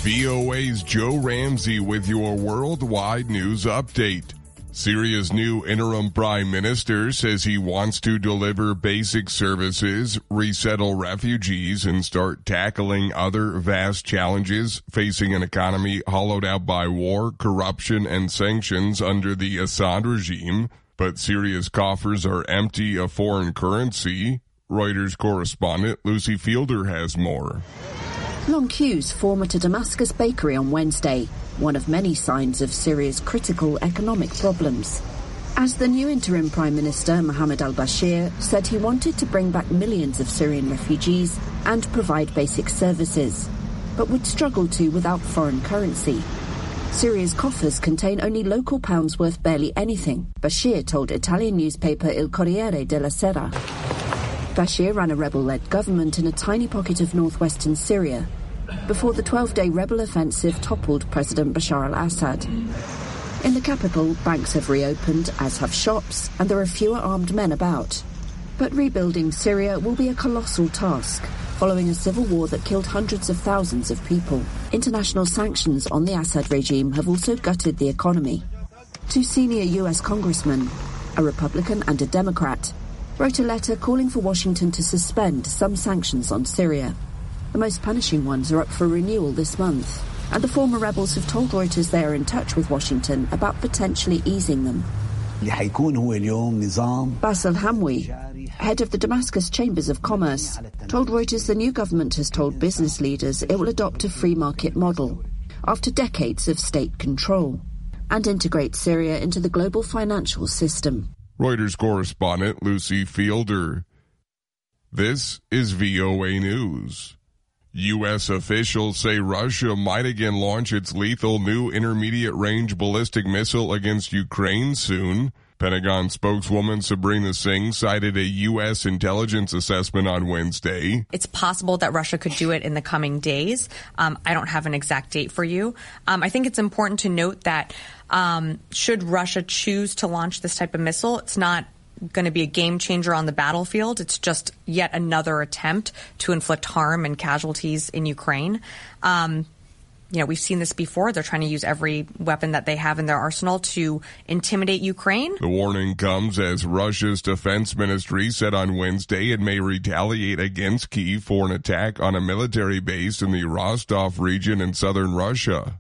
VOA's Joe Ramsey with your worldwide news update. Syria's new interim prime minister says he wants to deliver basic services, resettle refugees, and start tackling other vast challenges facing an economy hollowed out by war, corruption, and sanctions under the Assad regime. But Syria's coffers are empty of foreign currency. Reuters correspondent Lucy Fielder has more. Long queues form at a Damascus bakery on Wednesday, one of many signs of Syria's critical economic problems. As the new interim Prime Minister, Mohammed al-Bashir, said he wanted to bring back millions of Syrian refugees and provide basic services, but would struggle to without foreign currency. Syria's coffers contain only local pounds worth barely anything, Bashir told Italian newspaper Il Corriere della Sera. Bashir ran a rebel-led government in a tiny pocket of northwestern Syria before the 12-day rebel offensive toppled President Bashar al-Assad. In the capital, banks have reopened, as have shops, and there are fewer armed men about. But rebuilding Syria will be a colossal task, following a civil war that killed hundreds of thousands of people. International sanctions on the Assad regime have also gutted the economy. Two senior U.S. congressmen, a Republican and a Democrat, wrote a letter calling for Washington to suspend some sanctions on Syria. The most punishing ones are up for renewal this month, and the former rebels have told Reuters they are in touch with Washington about potentially easing them. Bas al-Hamwi, head of the Damascus Chambers of Commerce, told Reuters the new government has told business leaders it will adopt a free market model after decades of state control and integrate Syria into the global financial system. Reuters correspondent Lucy Fielder. This is VOA News. U.S. officials say Russia might again launch its lethal new intermediate-range ballistic missile against Ukraine soon. Pentagon spokeswoman Sabrina Singh cited a U.S. intelligence assessment on Wednesday. It's possible that Russia could do it in the coming days. I don't have an exact date for you. I think it's important to note that should Russia choose to launch this type of missile, it's not going to be a game changer on the battlefield. It's just yet another attempt to inflict harm and casualties in Ukraine. We've seen this before. They're trying to use every weapon that they have in their arsenal to intimidate Ukraine. The warning comes as Russia's defense ministry said on Wednesday it may retaliate against Kyiv for an attack on a military base in the Rostov region in southern Russia.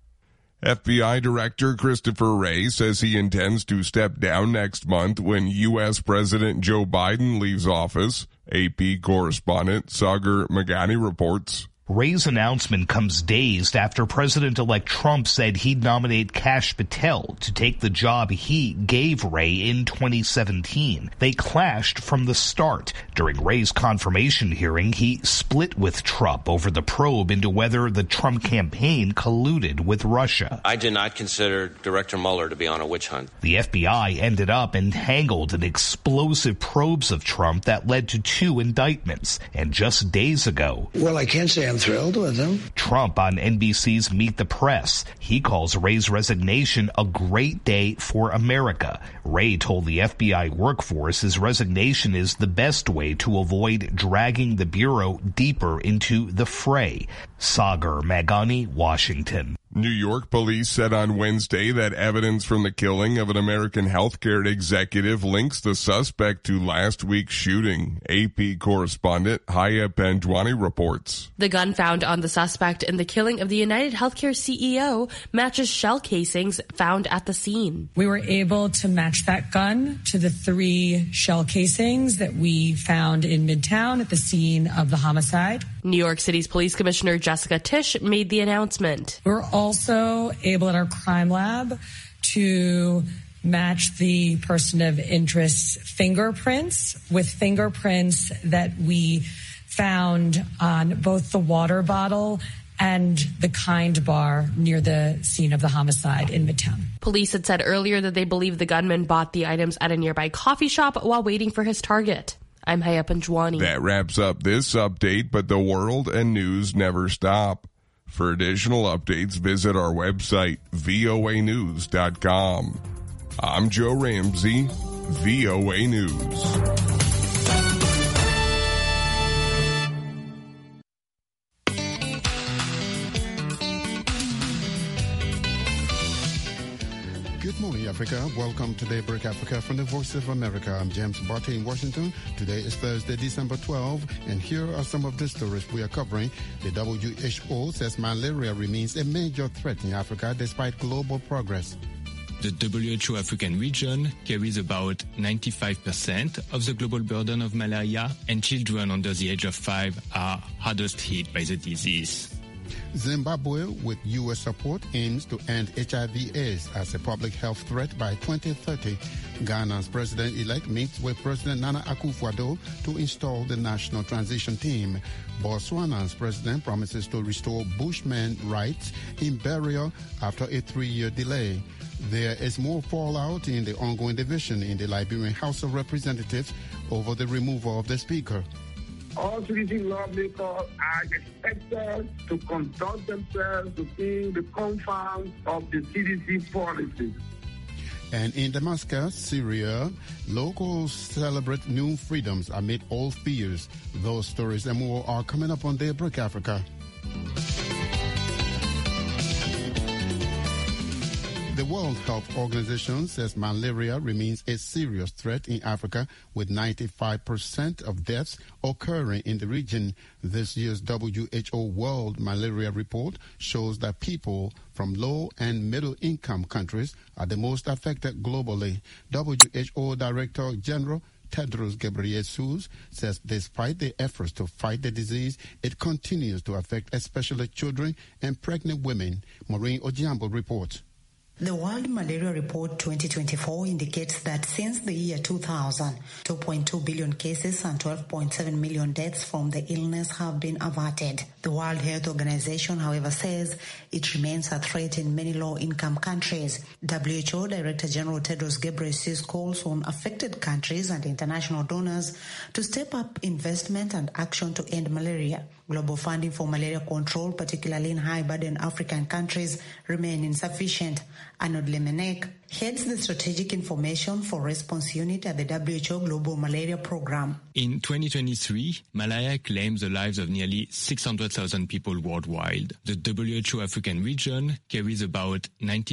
FBI Director Christopher Wray says he intends to step down next month when U.S. President Joe Biden leaves office. AP correspondent Sagar Meghani reports. Wray's announcement comes days after President-elect Trump said he'd nominate Kash Patel to take the job he gave Wray in 2017. They clashed from the start. During Wray's confirmation hearing, he split with Trump over the probe into whether the Trump campaign colluded with Russia. I did not consider Director Mueller to be on a witch hunt. The FBI ended up entangled in explosive probes of Trump that led to 2 indictments. And just days ago, well, I can't say I'm thrilled with him. Trump on NBC's Meet the Press. He calls Wray's resignation a great day for America. Wray told the FBI workforce his resignation is the best way to avoid dragging the Bureau deeper into the fray. Sagar Meghani, Washington. New York police said on Wednesday that evidence from the killing of an American healthcare executive links the suspect to last week's shooting. AP correspondent Haya Panjwani reports. The gun found on the suspect in the killing of the United Healthcare CEO matches shell casings found at the scene. We were able to match that gun to the 3 shell casings that we found in Midtown at the scene of the homicide. New York City's Police Commissioner Jessica Tisch made the announcement. We're also able at our crime lab to match the person of interest's fingerprints with fingerprints that we found on both the water bottle and the Kind bar near the scene of the homicide in Midtown. Police had said earlier that they believe the gunman bought the items at a nearby coffee shop while waiting for his target. I'm Haya Panjwani. That wraps up this update, but the world and news never stop. For additional updates, visit our website, voanews.com. I'm Joe Ramsey, VOA News. Hey Africa, welcome to Daybreak Africa from the Voice of America. I'm James Barty in Washington. Today is Thursday, December 12, and here are some of the stories we are covering. The WHO says malaria remains a major threat in Africa despite global progress. The WHO African region carries about 95% of the global burden of malaria, and children under the age of 5 are hardest hit by the disease. Zimbabwe, with U.S. support, aims to end HIV/AIDS as a public health threat by 2030. Ghana's president-elect meets with President Nana Akufo-Addo to install the national transition team. Botswana's president promises to restore Bushmen rights in burial after a 3-year delay. There is more fallout in the ongoing division in the Liberian House of Representatives over the removal of the speaker. All CDC lawmakers are expected to conduct themselves within the confines of the CDC policies. And in Damascus, Syria, locals celebrate new freedoms amid old fears. Those stories and more are coming up on Daybreak Africa. The World Health Organization says malaria remains a serious threat in Africa, with 95% of deaths occurring in the region. This year's WHO World Malaria Report shows that people from low and middle income countries are the most affected globally. WHO Director General Tedros Ghebreyesus says despite the efforts to fight the disease, it continues to affect especially children and pregnant women. Maureen Ojiambo reports. The World Malaria Report 2024 indicates that since the year 2000, 2.2 billion cases and 12.7 million deaths from the illness have been averted. The World Health Organization, however, says it remains a threat in many low-income countries. WHO Director General Tedros Ghebreyesus calls on affected countries and international donors to step up investment and action to end malaria. Global funding for malaria control, particularly in high-burden African countries, remain insufficient. Arnold Lemenek heads the Strategic Information for Response Unit at the WHO Global Malaria Program. In 2023, malaria claimed the lives of nearly 600,000 people worldwide. The WHO African region carries about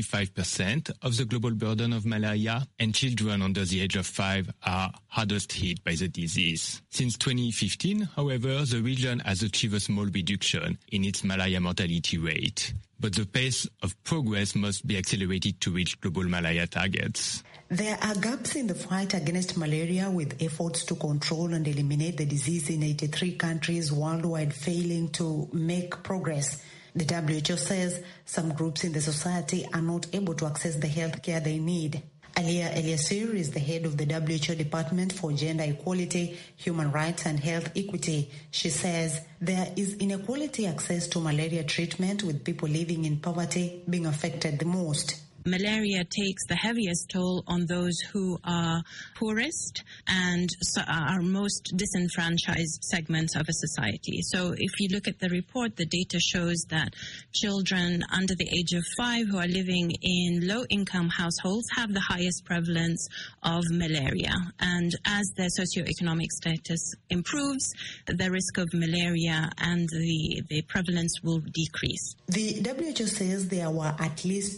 95% of the global burden of malaria, and children under the age of 5 are hardest hit by the disease. Since 2015, however, the region has achieved a small reduction in its malaria mortality rate. But the pace of progress must be accelerated to reach global malaria targets. There are gaps in the fight against malaria, with efforts to control and eliminate the disease in 83 countries worldwide failing to make progress. The WHO says some groups in the society are not able to access the health care they need. Alia Eliasir is the head of the WHO Department for Gender Equality, Human Rights and Health Equity. She says there is inequality access to malaria treatment, with people living in poverty being affected the most. Malaria takes the heaviest toll on those who are poorest and are most disenfranchised segments of a society. So if you look at the report, the data shows that children under the age of 5 who are living in low-income households have the highest prevalence of malaria. And as their socioeconomic status improves, the risk of malaria and the prevalence will decrease. The WHO says there were at least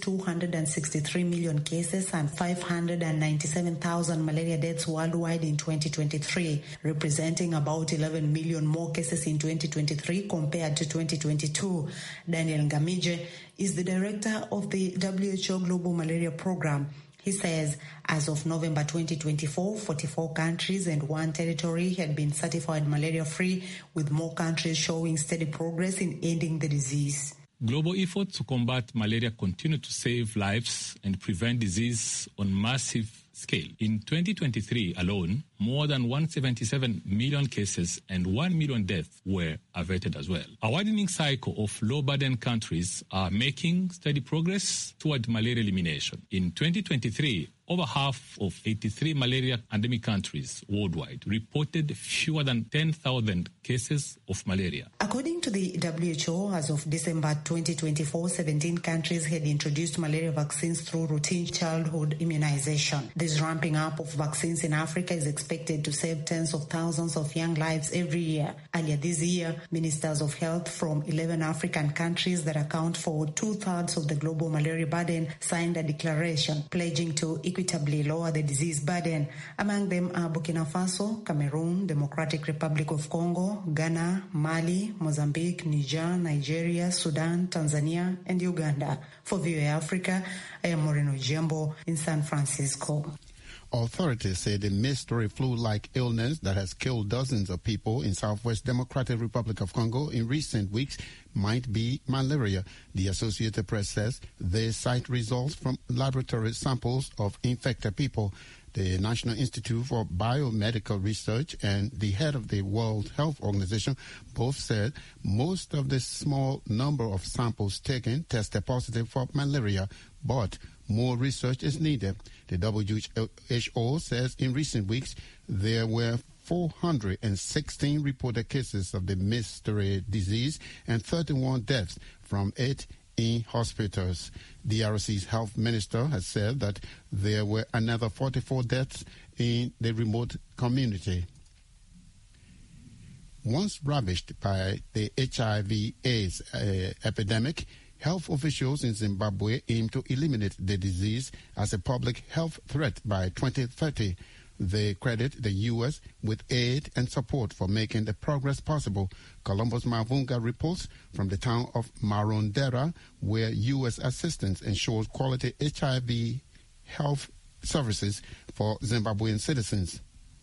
263 million cases and 597,000 malaria deaths worldwide in 2023, representing about 11 million more cases in 2023 compared to 2022. Daniel Ngamije is the director of the WHO Global Malaria Program. He says as of November 2024, 44 countries and 1 territory had been certified malaria-free, with more countries showing steady progress in ending the disease. Global efforts to combat malaria continue to save lives and prevent disease on massive scale. In 2023 alone, more than 177 million cases and 1 million deaths were averted as well. A widening cycle of low-burden countries are making steady progress toward malaria elimination. In 2023, over half of 83 malaria endemic countries worldwide reported fewer than 10,000 cases of malaria. According to the WHO, as of December 2024, 17 countries had introduced malaria vaccines through routine childhood immunization. This ramping up of vaccines in Africa is expected to save tens of thousands of young lives every year. Earlier this year, ministers of health from 11 African countries that account for 2/3 of the global malaria burden signed a declaration pledging to equitably lower the disease burden. Among them are Burkina Faso, Cameroon, Democratic Republic of Congo, Ghana, Mali, Mozambique, Niger, Nigeria, Sudan, Tanzania, and Uganda. For VOA Africa, I am Moreno Jembo in San Francisco. Authorities say the mystery flu-like illness that has killed dozens of people in Southwest Democratic Republic of Congo in recent weeks might be malaria. The Associated Press says they cite results from laboratory samples of infected people. The National Institute for Biomedical Research and the head of the World Health Organization both said most of the small number of samples taken tested positive for malaria, but more research is needed. The WHO says in recent weeks there were 416 reported cases of the mystery disease and 31 deaths from it in hospitals. DRC's health minister has said that there were another 44 deaths in the remote community. Once ravaged by the HIV/AIDS epidemic, health officials in Zimbabwe aim to eliminate the disease as a public health threat by 2030. They credit the U.S. with aid and support for making the progress possible. Columbus Mavunga reports from the town of Marondera, where U.S. assistance ensures quality HIV health services for Zimbabwean citizens.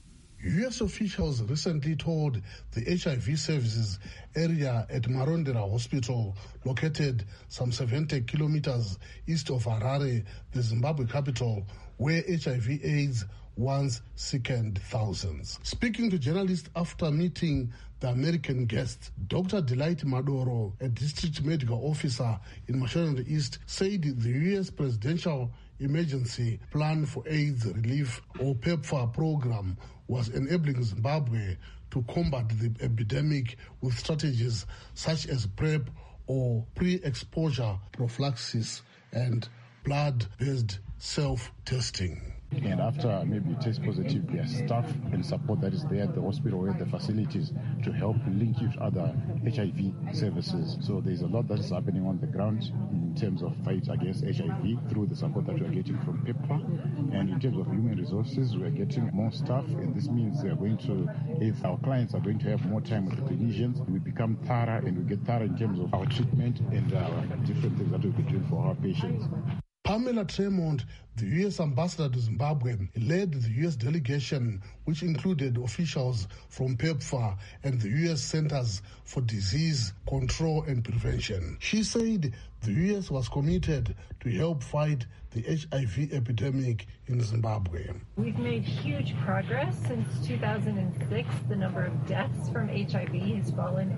U.S. officials recently told the HIV services area at Marondera Hospital, located some 70 kilometers east of Harare, the Zimbabwe capital, where HIV/AIDS once sickened thousands. Speaking to journalists after meeting the American guest, Dr. Delight Madoro, a district medical officer in Mashonaland East, said the U.S. presidential emergency plan for AIDS relief, or PEPFAR program, was enabling Zimbabwe to combat the epidemic with strategies such as PrEP, or pre-exposure prophylaxis, and blood-based self-testing. And after maybe you test positive, there are staff and support that is there at the hospital or at the facilities to help link you to other HIV services. So there's a lot that is happening on the ground in terms of fight against HIV through the support that we are getting from PEPFAR. And in terms of human resources, we are getting more staff, and this means they are going to, if our clients are going to have more time with the clinicians, we become thorough, and we get thorough in terms of our treatment and different things that we'll be doing for our patients. Pamela Tremont, the U.S. ambassador to Zimbabwe, led the U.S. delegation, which included officials from PEPFAR and the U.S. Centers for Disease Control and Prevention. She said the U.S. was committed to help fight the HIV epidemic in Zimbabwe. We've made huge progress since 2006. The number of deaths from HIV has fallen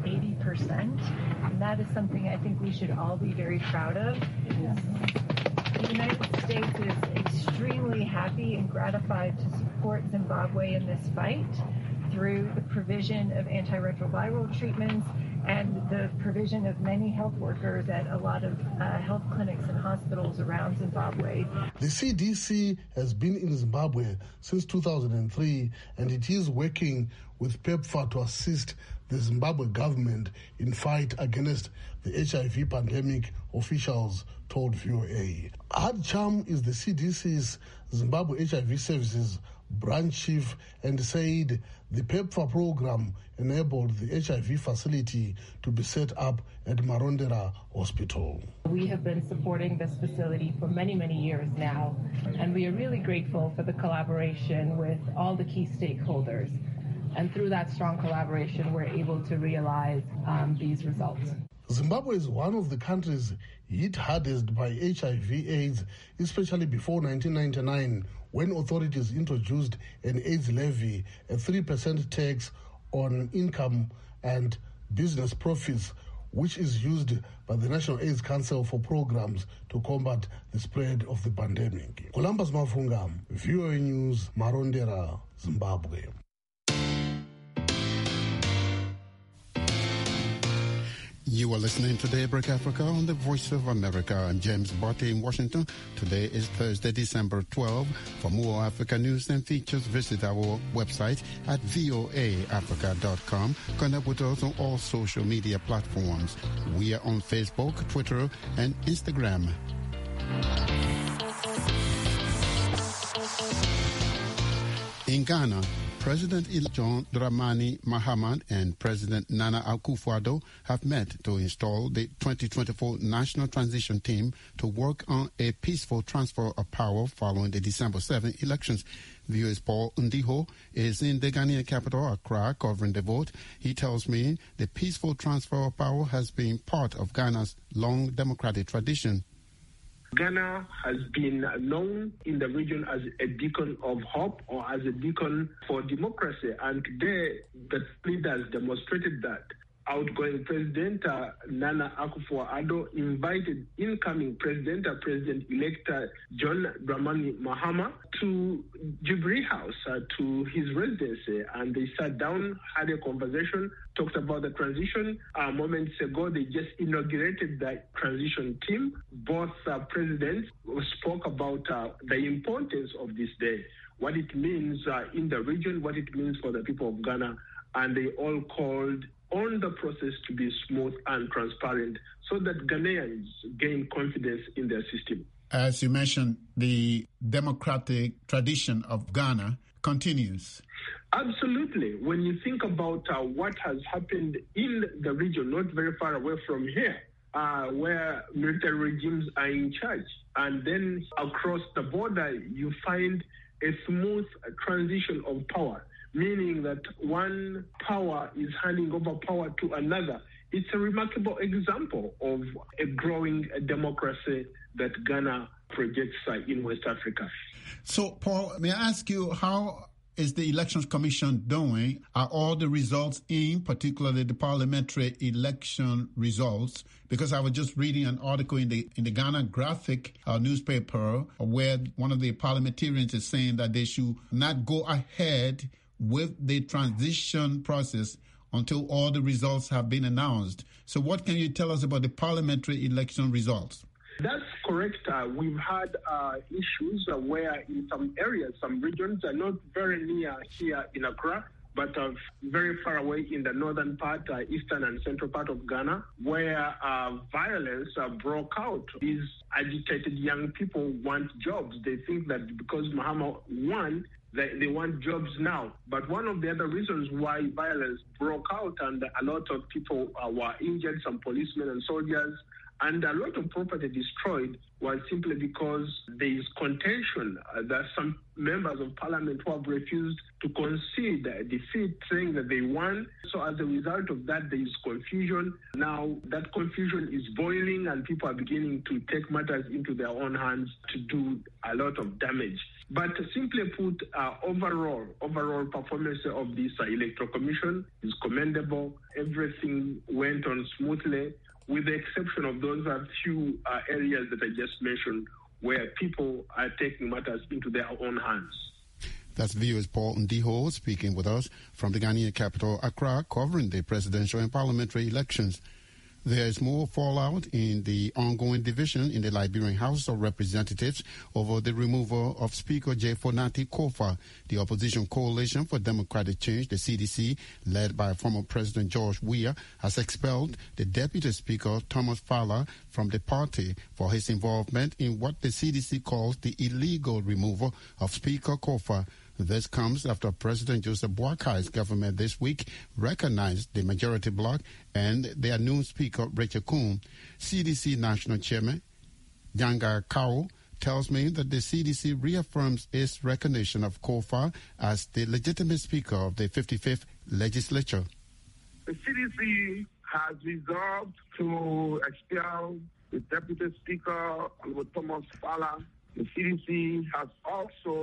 80%, and that is something I think we should all be very proud of. The United States is extremely happy and gratified to support Zimbabwe in this fight through the provision of antiretroviral treatments and the provision of many health workers at a lot of health clinics and hospitals around Zimbabwe. The CDC has been in Zimbabwe since 2003, and it is working with PEPFAR to assist the Zimbabwe government in fight against the HIV pandemic, officials told VOA. Ad Cham is the CDC's Zimbabwe HIV services branch chief and said the PEPFAR program enabled the HIV facility to be set up at Marondera Hospital. We have been supporting this facility for many, many years now, and we are really grateful for the collaboration with all the key stakeholders. And through that strong collaboration, we're able to realize these results. Zimbabwe is one of the countries hit hardest by HIV/AIDS, especially before 1999, when authorities introduced an AIDS levy, a 3% tax on income and business profits, which is used by the National AIDS Council for programs to combat the spread of the pandemic. Columbus Mafungam, VOA News, Marondera, Zimbabwe. You are listening to Daybreak Africa on the Voice of America. I'm James Barty in Washington. Today is Thursday, December 12. For more Africa news and features, visit our website at voaafrica.com. Connect with us on all social media platforms. We are on Facebook, Twitter, and Instagram. In Ghana, President-elect John Dramani Mahama and President Nana Akufo-Addo have met to install the 2024 National Transition Team to work on a peaceful transfer of power following the December 7 elections. VOA's Paul Ndiho is in the Ghanaian capital, Accra, covering the vote. He tells me the peaceful transfer of power has been part of Ghana's long democratic tradition. Ghana has been known in the region as a beacon of hope or as a beacon for democracy. And today, the leaders demonstrated that. Outgoing President Nana Akufo-Addo invited incoming President-elect John Dramani Mahama to Jubilee House, to his residency, and they sat down, had a conversation, talked about the transition. Moments ago, they just inaugurated the transition team. Both presidents spoke about the importance of this day, what it means in the region, what it means for the people of Ghana, and they all called on the process to be smooth and transparent so that Ghanaians gain confidence in their system. As you mentioned, the democratic tradition of Ghana continues. Absolutely. When you think about what has happened in the region, not very far away from here, where military regimes are in charge, and then across the border, you find a smooth transition of power, meaning that one power is handing over power to another. It's a remarkable example of a growing democracy that Ghana projects in West Africa. So, Paul, may I ask you, how is the Elections Commission doing? Are all the results in, particularly the parliamentary election results? Because I was just reading an article in the Ghana Graphic newspaper where one of the parliamentarians is saying that they should not go ahead with the transition process until all the results have been announced. So what can you tell us about the parliamentary election results? That's correct. We've had issues where in some areas, some regions are not very near here in Accra, but very far away in the northern part, eastern and central part of Ghana, where violence broke out. These agitated young people want jobs. They think that because Mahama won, they want jobs now. But one of the other reasons why violence broke out and a lot of people were injured, some policemen and soldiers, and a lot of property destroyed was simply because there is contention. There are some members of parliament who have refused to concede defeat, saying that they won. So as a result of that, there is confusion. Now that confusion is boiling and people are beginning to take matters into their own hands to do a lot of damage. But simply put, overall performance of this electoral commission is commendable. Everything went on smoothly, with the exception of those few areas that I just mentioned, where people are taking matters into their own hands. That's VOA's Paul Ndiho speaking with us from the Ghanaian capital, Accra, covering the presidential and parliamentary elections. There is more fallout in the ongoing division in the Liberian House of Representatives over the removal of Speaker J. Fonati Kofa. The opposition coalition for democratic change, the CDC, led by former President George Weah, has expelled the Deputy Speaker Thomas Fowler from the party for his involvement in what the CDC calls the illegal removal of Speaker Kofa. This comes after President Joseph Boakai's government this week recognized the majority bloc and their new speaker, Rachel Kuhn. CDC National Chairman Yanga Kao tells me that the CDC reaffirms its recognition of Kofa as the legitimate speaker of the 55th legislature. The CDC has resolved to expel the Deputy Speaker, Thomas Fowler. The CDC has also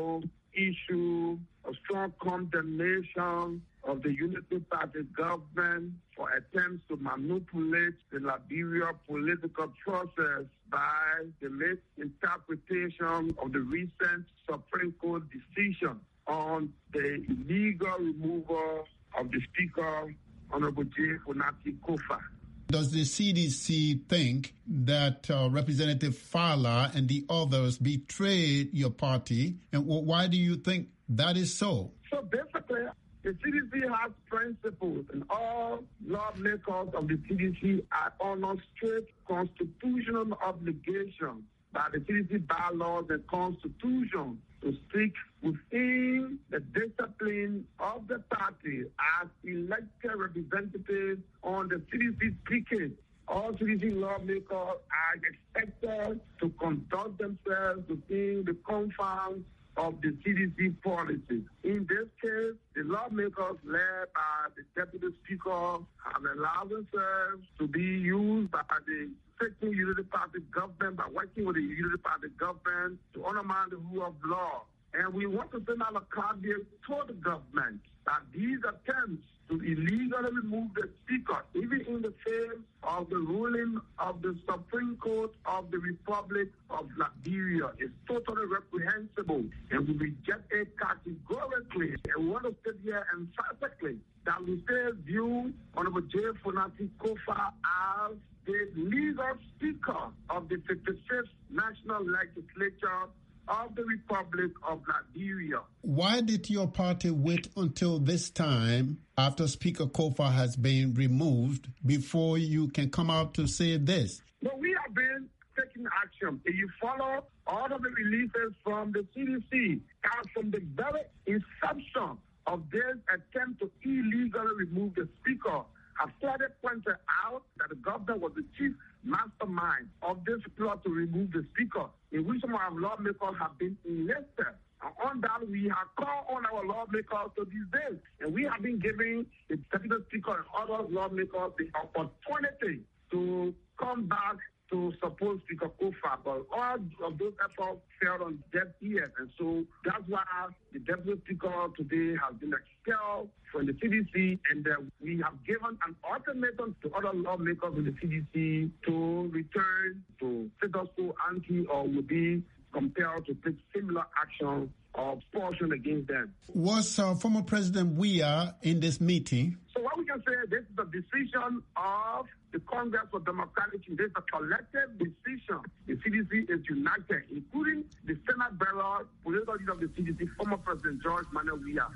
issue a strong condemnation of the Unity Party government for attempts to manipulate the Liberia political process by the misinterpretation of the recent Supreme Court decision on the illegal removal of the Speaker, Honorable J. Fonati Kofa. Does the CDC think that Representative Fowler and the others betrayed your party? And why do you think that is so? So basically, the CDC has principles, and all lawmakers of the CDC are on strict constitutional obligation by the CDC bylaws and constitution to stick within the discipline of the party as elected representatives on the CDC ticket. All CDC lawmakers are expected to conduct themselves within the confines of the CDC policy. In this case, the lawmakers led by the Deputy Speaker have allowed themselves to be used by the sitting Unity Party government, by working with the Unity Party government to undermine the rule of law. And we want to send out a caveat to the government that these attempts to illegally remove the Speaker, even in the face of the ruling of the Supreme Court of the Republic of Liberia, is totally reprehensible. And we reject it categorically. And we want to sit here emphatically that we still view Honorable J. Fonati Kofa as the legal Speaker of the 55th National Legislature of the Republic of Liberia. Why did your party wait until this time, after Speaker Kofa has been removed, before you can come out to say this? No, we have been taking action. If you follow all of the releases from the CDC, and from the very inception of this attempt to illegally remove the Speaker, I've started pointing out that the governor was the chief mastermind of this plot to remove the Speaker, in which some of our lawmakers have been enlisted. And on that, we have called on our lawmakers to these days. And we have been giving the Deputy Speaker and other lawmakers the opportunity to come back to support Speaker Kofa, but all of those efforts fell on deaf ears. And so that's why the Deputy Speaker today has been expelled from the CDC, and we have given an ultimatum to other lawmakers in the CDC to return to status quo ante, or will be compelled to take similar action or expulsion against them. Was former President Weah in this meeting? So what we can say, this is the decision of the Congress for Democratic Change. This is a collective decision. The CDC is united, including the Senate bearer, political leader of the CDC, former President George Manuel Weah.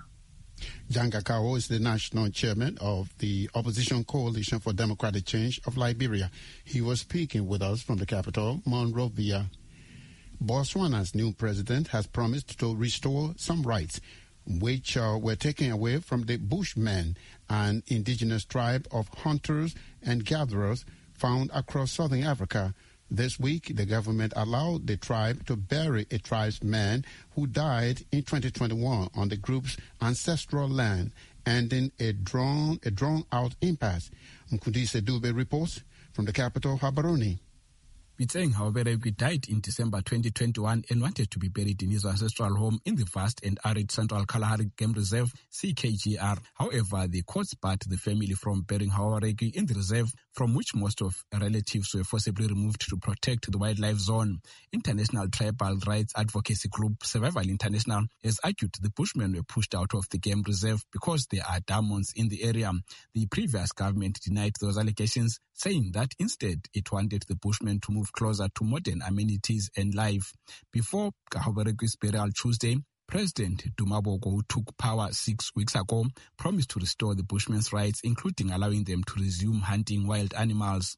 Jan Gakao is the national chairman of the Opposition Coalition for Democratic Change of Liberia. He was speaking with us from the capital, Monrovia. Botswana's new president has promised to restore some rights which were taken away from the Bushmen, an indigenous tribe of hunters and gatherers found across southern Africa. This week, the government allowed the tribe to bury a tribesman who died in 2021 on the group's ancestral land, ending a drawn-out impasse. Nkudise Dube reports from the capital, Gaborone. Bitseng, however, died in December 2021 and wanted to be buried in his ancestral home in the vast and arid Central Kalahari Game Reserve, CKGR. However, the courts barred the family from burying Hawaregi in the reserve, from which most of relatives were forcibly removed to protect the wildlife zone. International tribal rights advocacy group Survival International has argued the Bushmen were pushed out of the game reserve because there are diamonds in the area. The previous government denied those allegations, saying that instead it wanted the Bushmen to move closer to modern amenities and life. Before Kahoberegu's burial Tuesday, President Dumabogo, who took power 6 weeks ago, promised to restore the Bushmen's rights, including allowing them to resume hunting wild animals.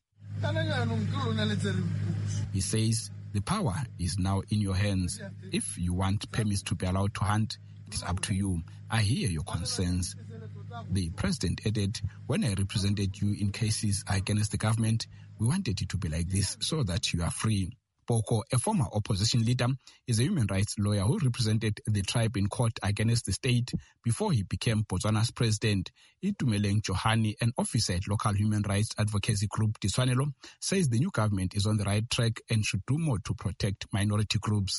He says, the power is now in your hands. If you want permits to be allowed to hunt, it is up to you. I hear your concerns. The president added, when I represented you in cases against the government, we wanted it to be like this so that you are free. Boko, a former opposition leader, is a human rights lawyer who represented the tribe in court against the state before he became Botswana's president. Itumeleng Johani, an officer at local human rights advocacy group Diswanelo, says the new government is on the right track and should do more to protect minority groups.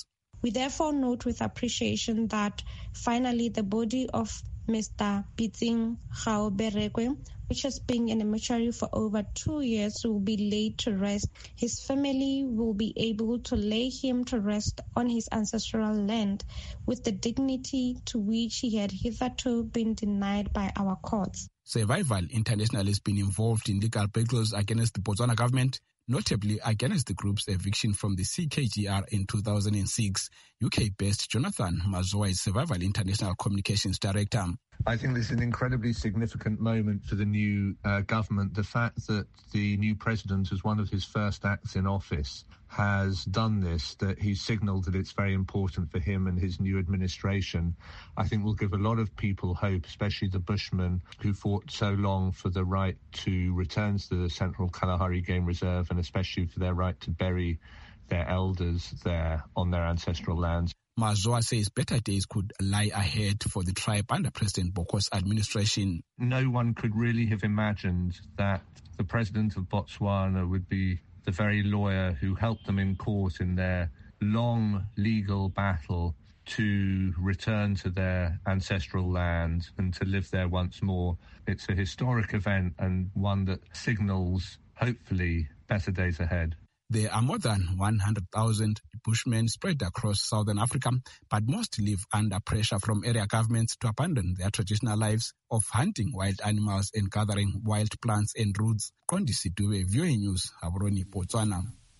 We therefore note with appreciation that finally the body of Mr. Pitsing Kgaoberekwe, which has been in a mortuary for over 2 years, will be laid to rest. His family will be able to lay him to rest on his ancestral land with the dignity to which he had hitherto been denied by our courts. Survival International has been involved in legal battles against the Botswana government, notably against the group's eviction from the CKGR in 2006. UK-based Jonathan Mazoa is Survival International Communications Director. I think this is an incredibly significant moment for the new government. The fact that the new president, as one of his first acts in office, has done this, that he's signalled that it's very important for him and his new administration, I think will give a lot of people hope, especially the Bushmen who fought so long for the right to return to the Central Kalahari Game Reserve, and especially for their right to bury their elders there on their ancestral lands. Mazoa says better days could lie ahead for the tribe under President Boko's administration. No one could really have imagined that the president of Botswana would be the very lawyer who helped them in court in their long legal battle to return to their ancestral land and to live there once more. It's a historic event and one that signals, hopefully, better days ahead. There are more than 100,000 Bushmen spread across southern Africa, but most live under pressure from area governments to abandon their traditional lives of hunting wild animals and gathering wild plants and roots. Kondisi Dube, VOA News, Gaborone, Botswana.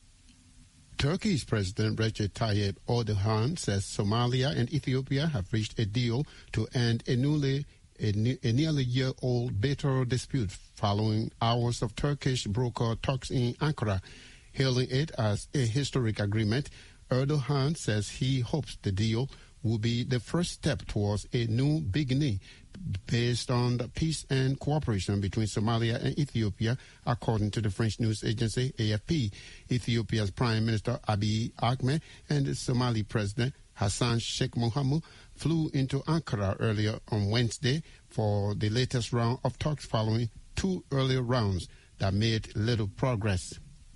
Turkey's President Recep Tayyip Erdogan says Somalia and Ethiopia have reached a deal to end a nearly year-old bitter dispute following hours of Turkish-brokered talks in Ankara. Hailing it as a historic agreement, Erdogan says he hopes the deal will be the first step towards a new beginning based on the peace and cooperation between Somalia and Ethiopia, according to the French news agency AFP. Ethiopia's Prime Minister Abiy Ahmed and the Somali President Hassan Sheikh Mohamud flew into Ankara earlier on Wednesday for the latest round of talks following two earlier rounds that made little progress.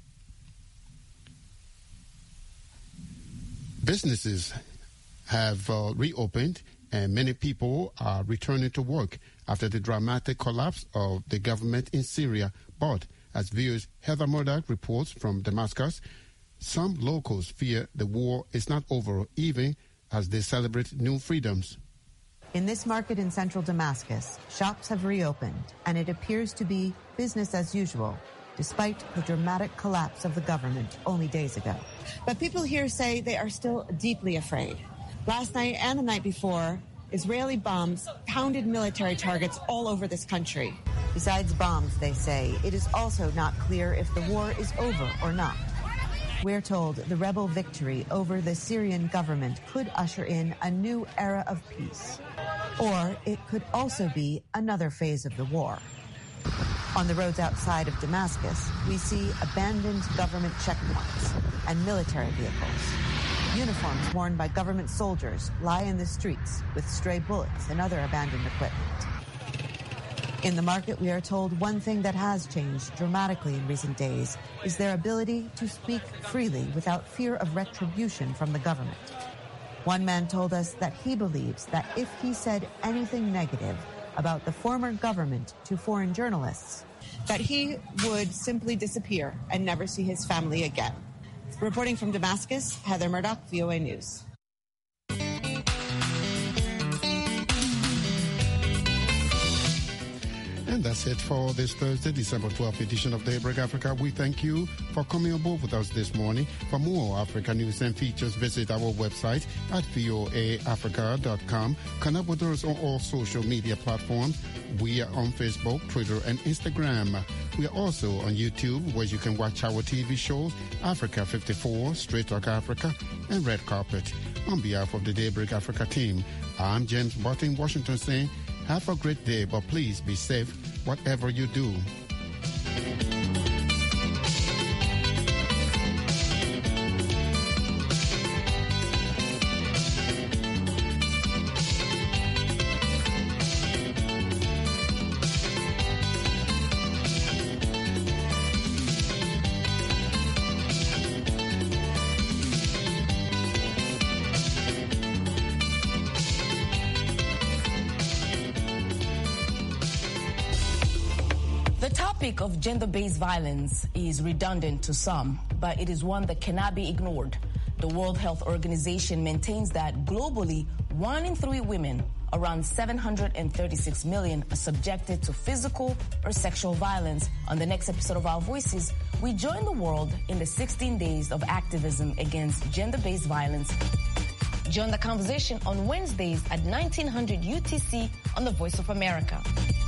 Businesses have reopened and many people are returning to work after the dramatic collapse of the government in Syria. But as VOA's Heather Murdoch reports from Damascus, some locals fear the war is not over even as they celebrate new freedoms. In this market in central Damascus, shops have reopened and it appears to be business as usual, despite the dramatic collapse of the government only days ago. But people here say they are still deeply afraid. Last night and the night before, Israeli bombs pounded military targets all over this country. Besides bombs, they say, it is also not clear if the war is over or not. We're told the rebel victory over the Syrian government could usher in a new era of peace. Or it could also be another phase of the war. On the roads outside of Damascus, we see abandoned government checkpoints and military vehicles. Uniforms worn by government soldiers lie in the streets with stray bullets and other abandoned equipment. In the market, we are told one thing that has changed dramatically in recent days is their ability to speak freely without fear of retribution from the government. One man told us that he believes that if he said anything negative about the former government to foreign journalists, that he would simply disappear and never see his family again. Reporting from Damascus, Heather Murdoch, VOA News. And that's it for this Thursday, December 12th edition of Daybreak Africa. We thank you for coming aboard with us this morning. For more Africa news and features, visit our website at voaafrica.com. Connect with us on all social media platforms. We are on Facebook, Twitter, and Instagram. We are also on YouTube, where you can watch our TV shows, Africa 54, Straight Talk Africa, and Red Carpet. On behalf of the Daybreak Africa team, I'm James Barton, Washington, saying, have a great day, but please be safe whatever you do. topic of gender-based violence is redundant to some, but it is one that cannot be ignored. The World Health Organization maintains that globally, 1 in 3 women, around 736 million, are subjected to physical or sexual violence. On the next episode of Our Voices, we join the world in the 16 days of activism against gender-based violence. Join the conversation on Wednesdays at 1900 UTC on the Voice of America.